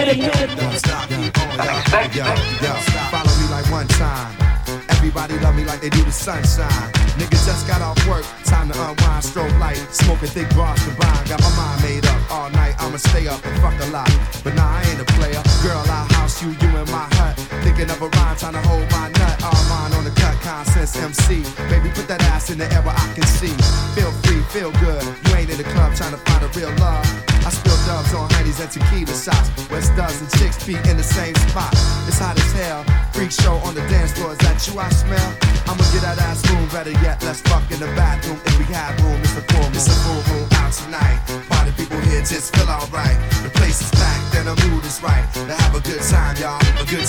Don't stop, keep on, yo. Follow me like one time. Everybody love me like they do the sunshine. Nigga just got off work, time to unwind, strobe light. Smoking thick bars combined, got my mind made up. All night I'ma stay up and fuck a lot. But nah, I ain't a player. Girl, I'll house you in my hut. Thinking of a rhyme, trying to hold my nut. All mine on the cut, Consense MC. Baby, put that ass in the air where I can see. Feel free, feel good. You ain't in the club trying to find a real love. I spill dubs on honeys and tequila shots. West does and chicks be in the same spot. It's hot as hell. Freak show on the dance floor. Is that you I smell? I'ma get that ass room. Better yet, let's fuck in the bathroom. If we have room, it's a full moon. It's a full moon out tonight. Party people here just feel alright. The place is packed and the mood is right. Now have a good time, y'all. A good